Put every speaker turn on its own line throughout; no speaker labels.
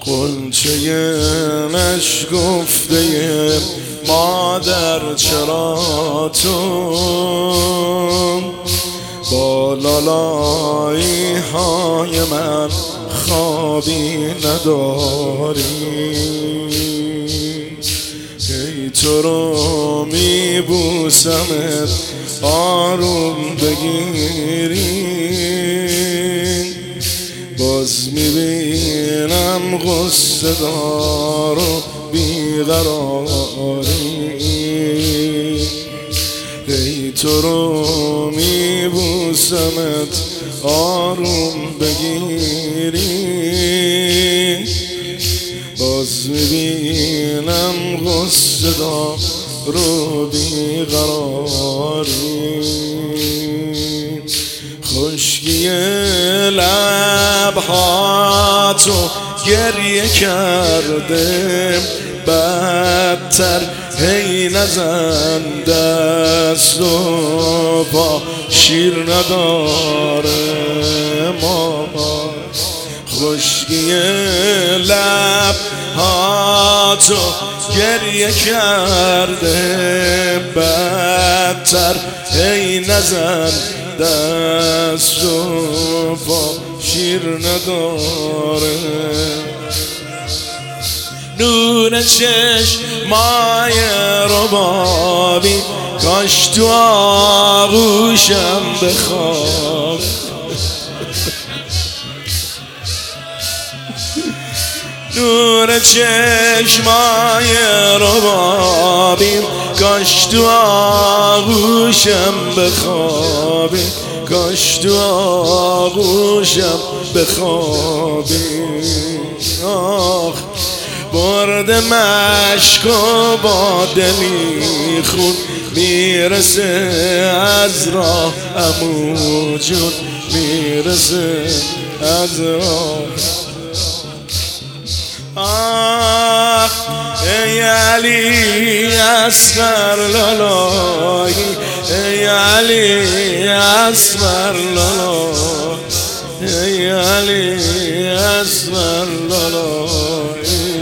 غنچه نشکفته مادر چرا تو با لالایی های من خوابی نداری؟ ای تو رو میبوسمت آروم بگیری، باز میبینم غصه دار و بیقراری. ای تو رو میبوسمت آروم بگیری، باز میبینم غصه دار و بیقراری. خشکی لبهاتو گریه کرده بدتر، هی نزن دست و پا شیر نداره ماما. خشکی لبهاتو گریه کرده بدتر، هی نزن دست و پا شیر نداره. نور چشمای ربابی کاش تو آغوشم بخواب. نور چشمای ربابی کاش تو آغوشم بخوابی، کاش تو آغوشم بخوابی. آخ برد مشک و با دلی خون میرسه از راه عمو جون، میرسه از راه. آخ ای علی اصغر لالایی، ای علی اصغر لالایی، ای علی اصغر لالایی،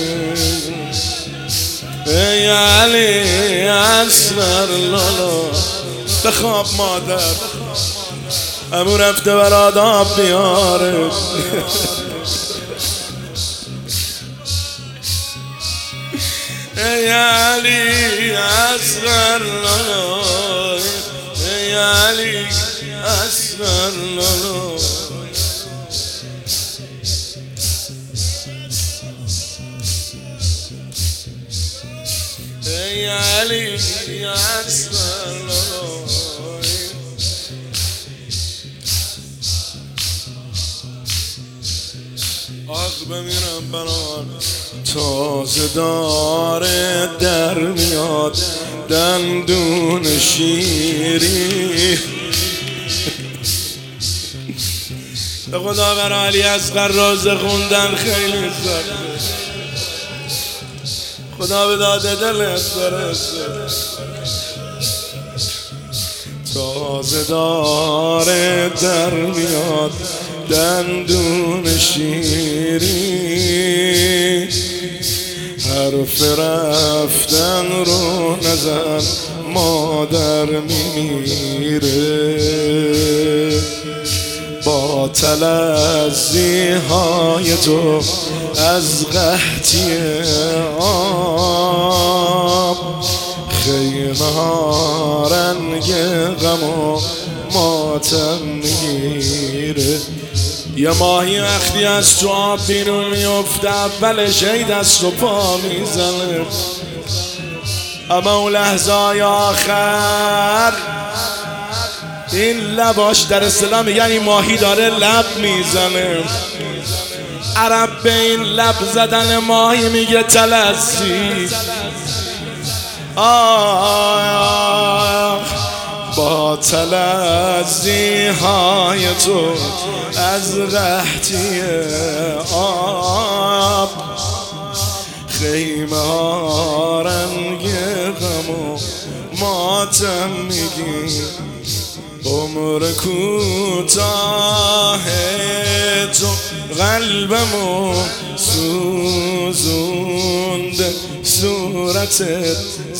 ای علی اصغر لالایی. بخواب مادر، عمو رفته برات آب بیاره. ای علی اصغر لالایی، ای علی اصغر لالایی. ای علی اصغر لالایی. آخ بمیرم برات تازه داره در میاد دندون شیری. به خدا بر علی اصغر رازه خوندن خیلی سخته، خدا به داده دلت برسه. تازه داره در میاد دندون شیری، حرف رفتن رو نزن مادر میمیره. با تلذی های تو از قحطی آب، خیمه ها رنگ غم و ماتم میگیره. یه ماهی وقتی از تو آب بیرون میفته اولش هی دست و پا میزنه، اما اون لحظه آخر این لباش در اصطلاح میگن این ماهی داره لب میزنه. عرب به این لب زدن ماهی میگه تلذی. با تلذی های تو از قحطی آب، خیمه ها رنگ غم و ماتم میگی. عمر کوتاه تو قلبمو سوزوند صورتت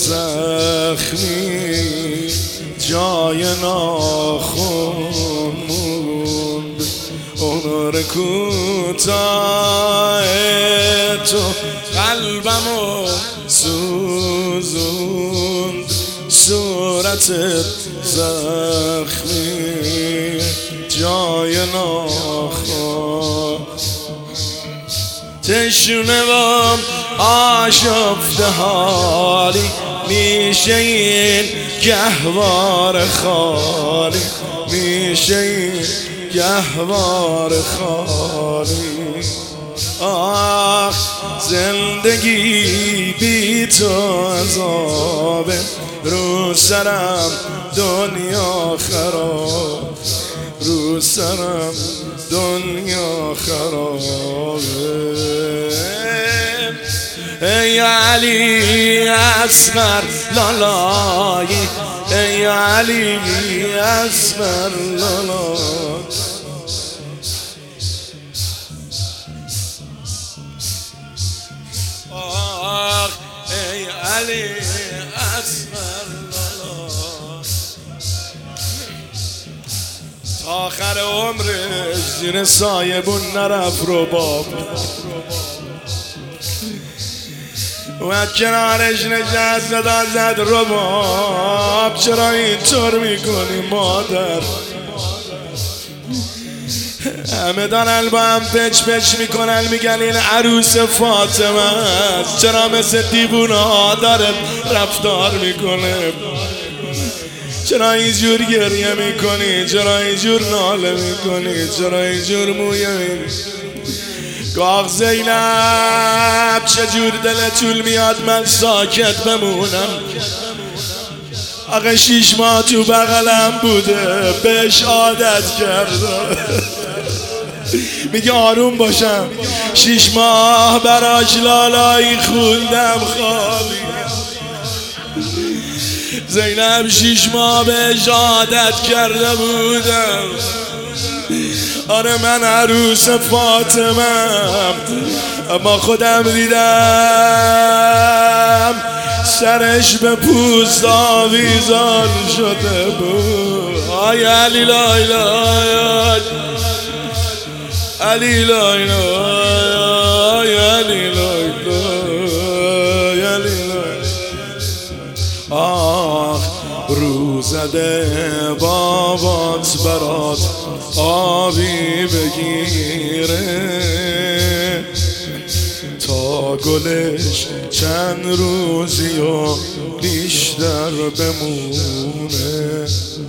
زخمی جای ناخون موند عمر کوتاه تو قلبمو سوزوند صورتت زخمی جای ناخون تشنه و آشفته حالی میشه این گهوار خالی میشه این گهوار خالی آخ زندگی بی تو عذابه رو سرم دنیا خراب رو سرم دنیا خرابه ای علی اصغر لالایی ای علی اصغر لالایی آخ ای علی اصغر لالایی تا آخر عمرش زیر سایه بون نرفت رباب و کنارش نشست صدا زد رباب چرا اینطور میکنی مادر همه دارن با هم پچ پچ میکنن میگن این عروس فاطمه است چرا مثل دیوونه ها داره رفتار میکنه چرا اینجور گریه میکنی چرا اینجور ناله میکنی چرا اینجور مویه میکنی گاه زینب چجور دل طول میاد من ساکت بمونم آقا 6 ماه تو بغلم بوده بهش عادت کرده میگه آروم باشم 6 ماه براش لالایی خوندم خوابی زینب 6 ماه بهش عادت کرده بودم آره من عروس فاطمه اما خودم دیدم سرش به پوست آویزان شده بود آی علی لا اله علی لا اله علی لا اله آخ رو زده بابات برات آبی بگیره تا گلش چند روزی و بیشتر بمونه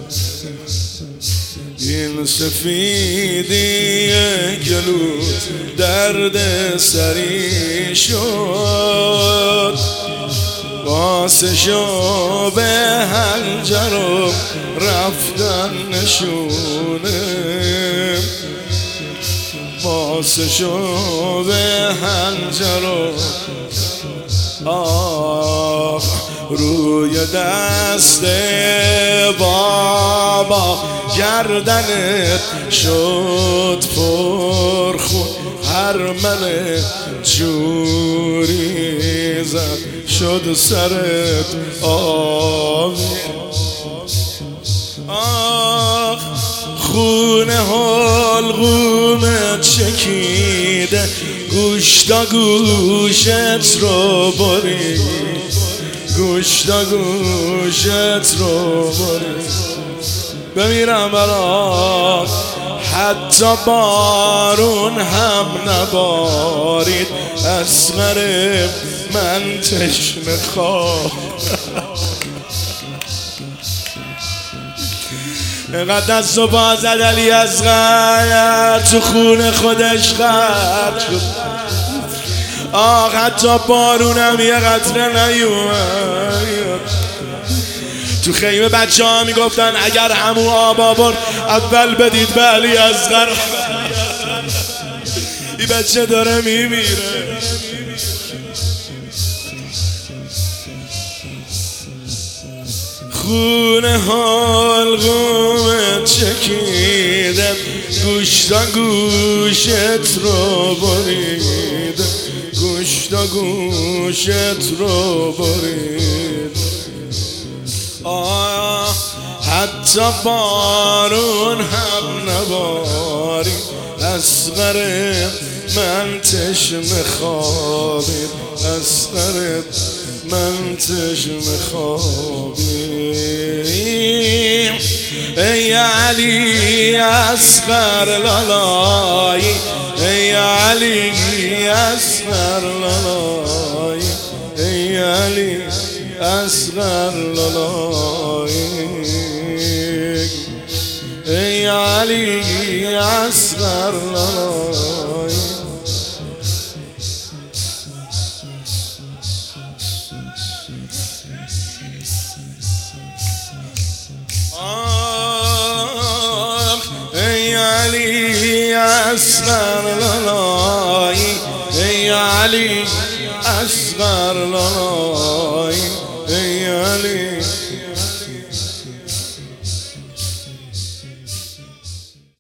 این سفیدی گلوت درد سری شد واسه شو به هنجر و رفتن نشونه واسه شو به هنجر و آخ روی دست بابا گردنت شد پرخون هر من جوری زد شد سرت آبی آخ خونه حلقومت چکیده گوشتا گوشت رو برید گوشتا گوشت رو برید بمیرم برات حتی بارون هم نبارید اصغر من تشنه خواه اینقدر دست و پا زد علی اصغر تو خون خودش خرد شد آخ حتی بارونم یه قطره نیومد تو خیمه بچه ها میگفتن اگر عمو آب آورد اول بدید به علی اصغر این بچه داره میمیره خونه حلقومت چکیدم گوش تا گوشت رو بریدم گوش تا گوشت رو بریدم حتی بارون هم نباری اصغر من تشنه خوابید اصغر من تشنه خوابید ای علی اصغر لالایی ای علی اصغر لالایی ای علی اصغر لالایی ای علی اصغر لالایی ای علی اصغر لالایی ای علی اصغر لالایی